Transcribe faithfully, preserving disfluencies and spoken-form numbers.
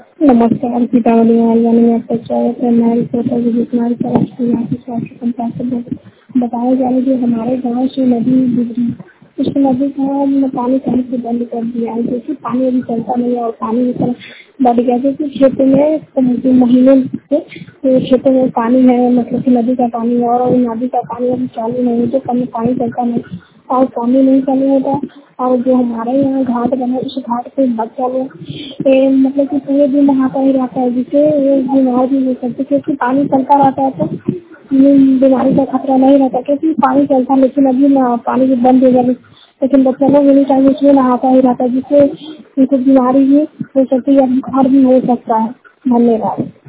नमस्कार, दीपावली वाले में आपका स्वागत है। मैं रिपोर्टर विजय कुमारी सरास्त्री यहाँ की स्वास्थ्य पंचायत से बोल- बताया जा रहा है कि हमारे गांव से नदी गुजरी, उस नदी का हमने पानी कहीं से बंद कर दिया है, क्योंकि पानी अभी चलता नहीं है और पानी की तरफ बढ़ गया, क्योंकि खेतों में तो महीने से तो खेतों में पानी है, मतलब कि नदी का पानी है और नदी का पानी अभी चालू नहीं है, तो कभी पानी चलता नहीं और पानी नहीं चालू होता। और जो हमारे यहाँ घाट बना है, उस घाट पे बच्चा लोग ए, मतलब कि पूरे दिन नहाता ही रहता है, जिससे वो बीमार भी हो सकते, क्योंकि पानी चलता रहता है तो हम्म, बीमारी का खतरा नहीं रहता, क्योंकि पानी चलता है। लेकिन अभी ना पानी भी बंद हो गया, लेकिन बच्चा लोग एनी टाइम उसमें नहाता ही रहता है, जिससे उनको बीमारी भी हो सकती है, बुखार भी हो सकता है। धन्यवाद।